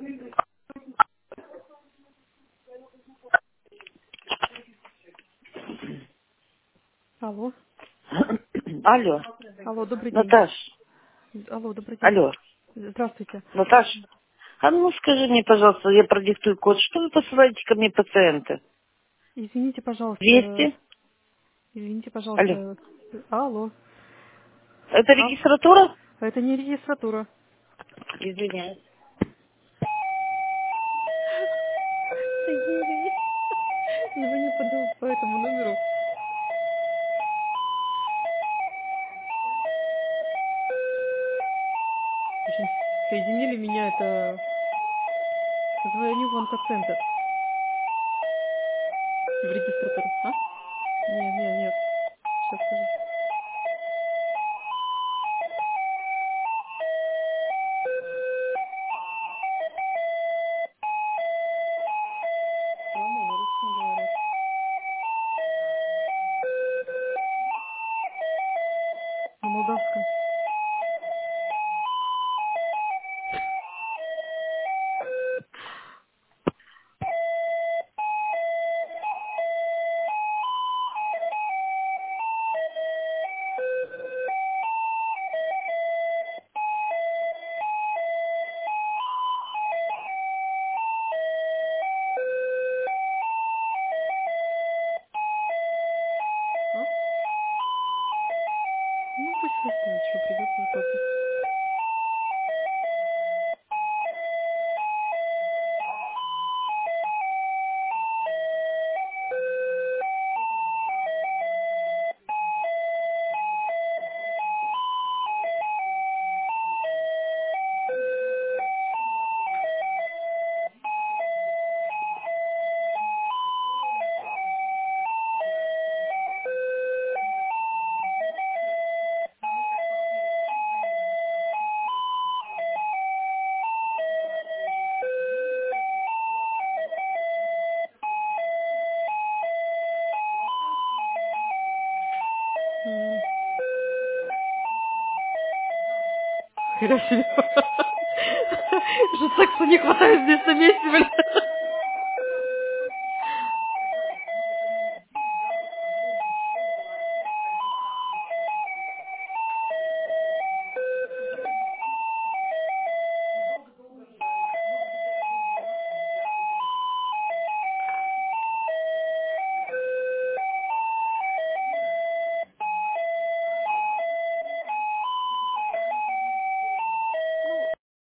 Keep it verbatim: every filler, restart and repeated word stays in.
Алло. Алло, Алло, добрый день. Наташ, Алло, добрый день. алло, Здравствуйте. Наташ, а ну скажи мне, пожалуйста, я продиктую код, что вы посылаете ко мне пациента? Извините, пожалуйста. двести? Извините, Алло, пожалуйста. Алло. это А, регистратура? это не регистратура. Извиняюсь. Соедините меня. Звоню по, ду- по этому номеру. В общем, соединили меня, это... Звоню в онкоцентр. В регистратуру. А? Нет, нет, нет. Сейчас скажу. Ладно, на русском говорят. На молдавском. А? Ну, пусть выясняет, что придет в итоге. М. Хера себе. Что сексу не хватает здесь на месте, блин.